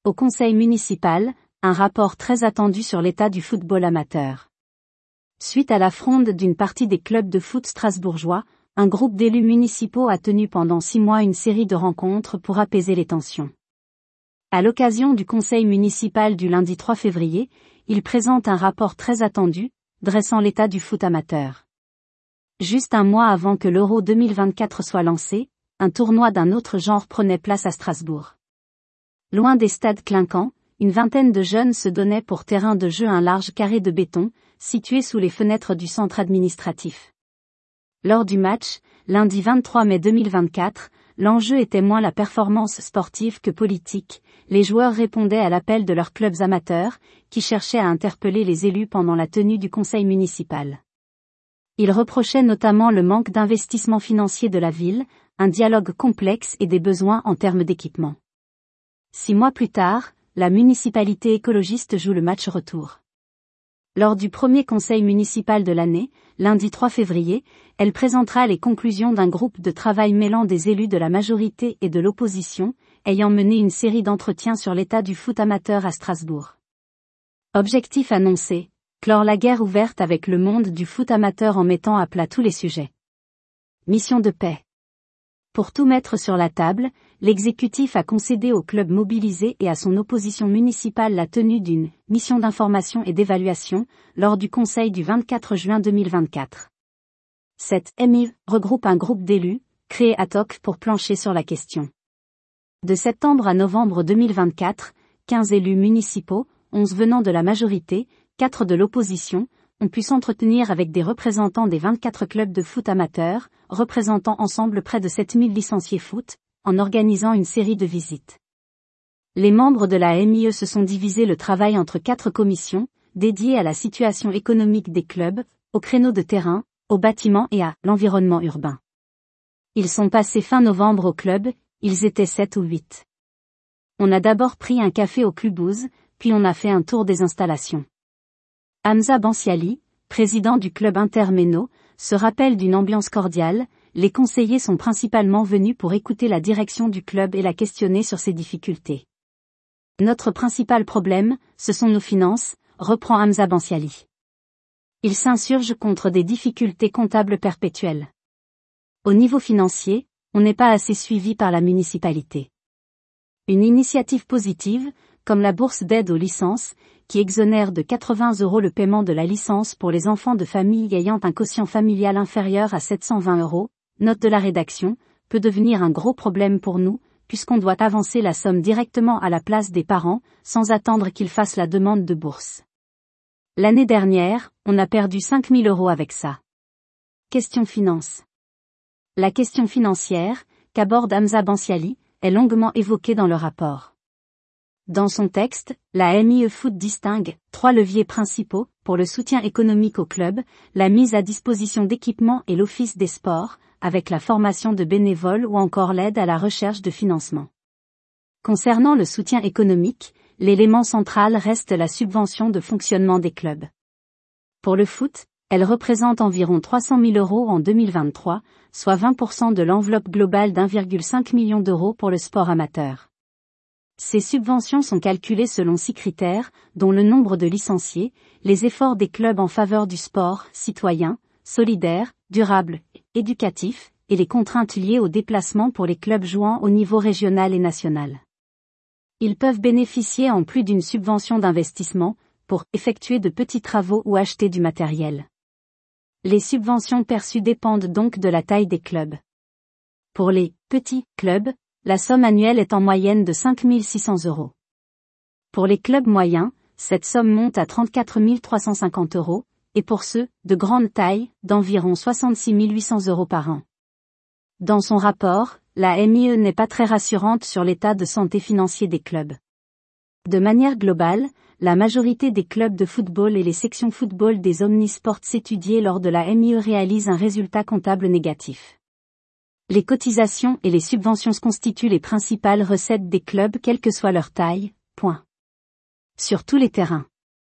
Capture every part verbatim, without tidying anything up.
Au conseil municipal, un rapport très attendu sur l'état du football amateur. Suite à la fronde d'une partie des clubs de foot strasbourgeois, un groupe d'élus municipaux a tenu pendant six mois une série de rencontres pour apaiser les tensions. À l'occasion du conseil municipal du lundi trois février, il présente un rapport très attendu, dressant l'état du foot amateur. Juste un mois avant que l'Euro deux mille vingt-quatre soit lancé, un tournoi d'un autre genre prenait place à Strasbourg. Loin des stades clinquants, une vingtaine de jeunes se donnaient pour terrain de jeu un large carré de béton, situé sous les fenêtres du centre administratif. Lors du match, lundi vingt-trois mai deux mille vingt-quatre, l'enjeu était moins la performance sportive que politique. Les joueurs répondaient à l'appel de leurs clubs amateurs, qui cherchaient à interpeller les élus pendant la tenue du conseil municipal. Ils reprochaient notamment le manque d'investissement financier de la ville, un dialogue complexe et des besoins en termes d'équipement. Six mois plus tard, la municipalité écologiste joue le match retour. Lors du premier conseil municipal de l'année, lundi trois février, elle présentera les conclusions d'un groupe de travail mêlant des élus de la majorité et de l'opposition, ayant mené une série d'entretiens sur l'état du foot amateur à Strasbourg. Objectif annoncé, clore la guerre ouverte avec le monde du foot amateur en mettant à plat tous les sujets. Mission de paix. Pour tout mettre sur la table, l'exécutif a concédé au club mobilisé et à son opposition municipale la tenue d'une « mission d'information et d'évaluation » lors du conseil du vingt-quatre juin deux mille vingt-quatre. Cette M I regroupe un groupe d'élus, créé ad hoc pour plancher sur la question. De septembre à novembre deux mille vingt-quatre, quinze élus municipaux, onze venant de la majorité, quatre de l'opposition, ont pu s'entretenir avec des représentants des vingt-quatre clubs de foot amateurs, représentant ensemble près de sept mille licenciés foot, en organisant une série de visites. Les membres de la M I E se sont divisés le travail entre quatre commissions, dédiées à la situation économique des clubs, aux créneaux de terrain, aux bâtiments et à l'environnement urbain. Ils sont passés fin novembre au club, ils étaient sept ou huit. On a d'abord pris un café au Clubhouse, puis on a fait un tour des installations. Hamza Banciali, président du club Interméno, se rappelle d'une ambiance cordiale. Les conseillers sont principalement venus pour écouter la direction du club et la questionner sur ses difficultés. Notre principal problème, ce sont nos finances, reprend Hamza Banciali. Il s'insurge contre des difficultés comptables perpétuelles. Au niveau financier, on n'est pas assez suivi par la municipalité. Une initiative positive, comme la bourse d'aide aux licences, qui exonère de quatre-vingts euros le paiement de la licence pour les enfants de familles ayant un quotient familial inférieur à sept cent vingt euros, note de la rédaction, peut devenir un gros problème pour nous, puisqu'on doit avancer la somme directement à la place des parents, sans attendre qu'ils fassent la demande de bourse. L'année dernière, on a perdu cinq mille euros avec ça. Question finance. La question financière, qu'aborde Hamza Banciali, est longuement évoquée dans le rapport. Dans son texte, la M I E Foot distingue trois leviers principaux pour le soutien économique au club, la mise à disposition d'équipements et l'office des sports, avec la formation de bénévoles ou encore l'aide à la recherche de financement. Concernant le soutien économique, l'élément central reste la subvention de fonctionnement des clubs. Pour le foot, elle représente environ trois cent mille euros en deux mille vingt-trois, soit vingt pour cent de l'enveloppe globale d'un virgule cinq million d'euros pour le sport amateur. Ces subventions sont calculées selon six critères, dont le nombre de licenciés, les efforts des clubs en faveur du sport, citoyen, solidaire, durable, éducatif, et les contraintes liées au déplacement pour les clubs jouant au niveau régional et national. Ils peuvent bénéficier en plus d'une subvention d'investissement, pour effectuer de petits travaux ou acheter du matériel. Les subventions perçues dépendent donc de la taille des clubs. Pour les petits clubs, la somme annuelle est en moyenne de cinq mille six cents euros. Pour les clubs moyens, cette somme monte à trente-quatre mille trois cent cinquante euros, et pour ceux de grande taille, d'environ soixante-six mille huit cents euros par an. Dans son rapport, la M I E n'est pas très rassurante sur l'état de santé financier des clubs. De manière globale, la majorité des clubs de football et les sections football des omnisports étudiés lors de la M I E réalisent un résultat comptable négatif. Les cotisations et les subventions constituent les principales recettes des clubs quelle que soit leur taille, point. Sur tous les terrains.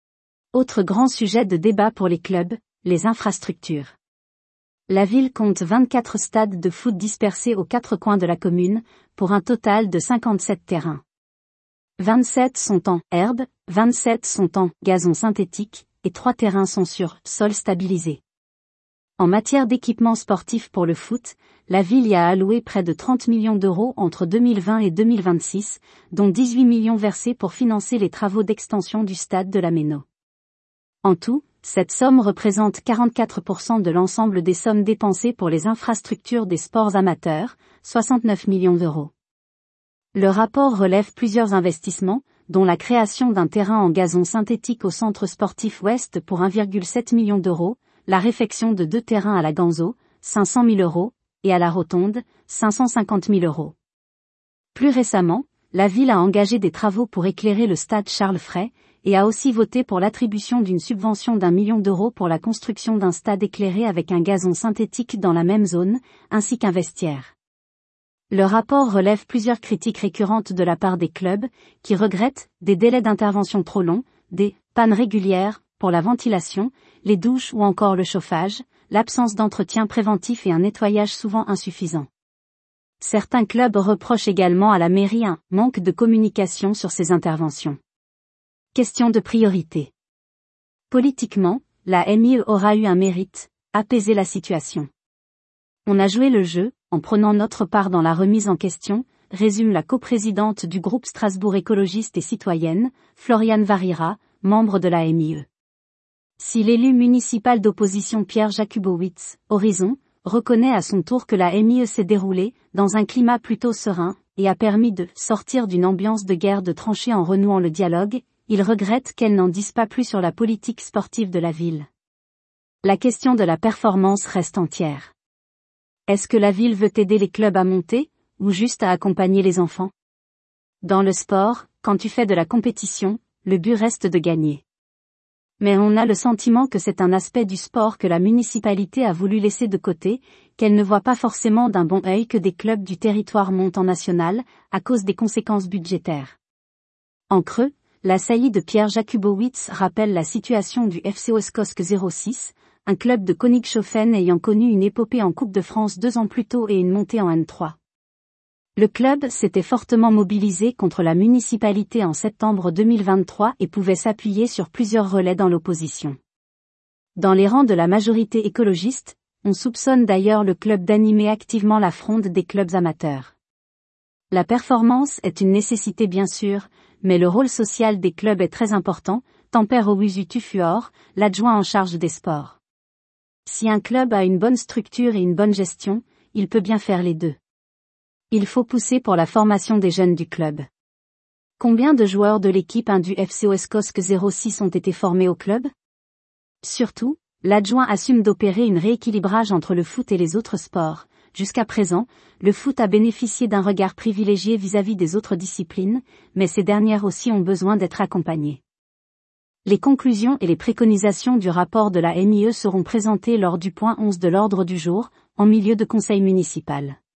Autre grand sujet de débat pour les clubs, les infrastructures. La ville compte vingt-quatre stades de foot dispersés aux quatre coins de la commune, pour un total de cinquante-sept terrains. vingt-sept sont en herbe, vingt-sept sont en gazon synthétique, et trois terrains sont sur sol stabilisé. En matière d'équipement sportif pour le foot, la ville y a alloué près de trente millions d'euros entre deux mille vingt et deux mille vingt-six, dont dix-huit millions versés pour financer les travaux d'extension du stade de la Méno. En tout, cette somme représente quarante-quatre pour cent de l'ensemble des sommes dépensées pour les infrastructures des sports amateurs, soixante-neuf millions d'euros. Le rapport relève plusieurs investissements, dont la création d'un terrain en gazon synthétique au centre sportif ouest pour un virgule sept million d'euros, la réfection de deux terrains à la Ganzo, cinq cent mille euros, et à la Rotonde, cinq cent cinquante mille euros. Plus récemment, la ville a engagé des travaux pour éclairer le stade Charles Fray, et a aussi voté pour l'attribution d'une subvention d'un million d'euros pour la construction d'un stade éclairé avec un gazon synthétique dans la même zone, ainsi qu'un vestiaire. Le rapport relève plusieurs critiques récurrentes de la part des clubs, qui regrettent des délais d'intervention trop longs, des pannes régulières pour la ventilation, les douches ou encore le chauffage, l'absence d'entretien préventif et un nettoyage souvent insuffisant. Certains clubs reprochent également à la mairie un manque de communication sur ces interventions. Question de priorité. Politiquement, la M I E aura eu un mérite, apaiser la situation. On a joué le jeu, en prenant notre part dans la remise en question, résume la coprésidente du groupe Strasbourg écologiste et citoyenne, Floriane Varira, membre de la M I E. Si l'élu municipal d'opposition Pierre Jakubowicz, Horizon, reconnaît à son tour que la M I E s'est déroulée dans un climat plutôt serein, et a permis de sortir d'une ambiance de guerre de tranchées en renouant le dialogue, il regrette qu'elle n'en dise pas plus sur la politique sportive de la ville. La question de la performance reste entière. Est-ce que la ville veut aider les clubs à monter, ou juste à accompagner les enfants? Dans le sport, quand tu fais de la compétition, le but reste de gagner. Mais on a le sentiment que c'est un aspect du sport que la municipalité a voulu laisser de côté, qu'elle ne voit pas forcément d'un bon œil que des clubs du territoire montent en national, à cause des conséquences budgétaires. En creux, la saillie de Pierre Jakubowicz rappelle la situation du F C Oskosque zéro six, un club de Königshofen ayant connu une épopée en Coupe de France deux ans plus tôt et une montée en N trois. Le club s'était fortement mobilisé contre la municipalité en septembre deux mille vingt-trois et pouvait s'appuyer sur plusieurs relais dans l'opposition. Dans les rangs de la majorité écologiste, on soupçonne d'ailleurs le club d'animer activement la fronde des clubs amateurs. La performance est une nécessité bien sûr, mais le rôle social des clubs est très important, tempère Owusu Tufuor, l'adjoint en charge des sports. Si un club a une bonne structure et une bonne gestion, il peut bien faire les deux. Il faut pousser pour la formation des jeunes du club. Combien de joueurs de l'équipe un du F C Oskosque zéro six ont été formés au club? Surtout, l'adjoint assume d'opérer une rééquilibrage entre le foot et les autres sports. Jusqu'à présent, le foot a bénéficié d'un regard privilégié vis-à-vis des autres disciplines, mais ces dernières aussi ont besoin d'être accompagnées. Les conclusions et les préconisations du rapport de la M I E seront présentées lors du point onze de l'ordre du jour, en milieu de conseil municipal.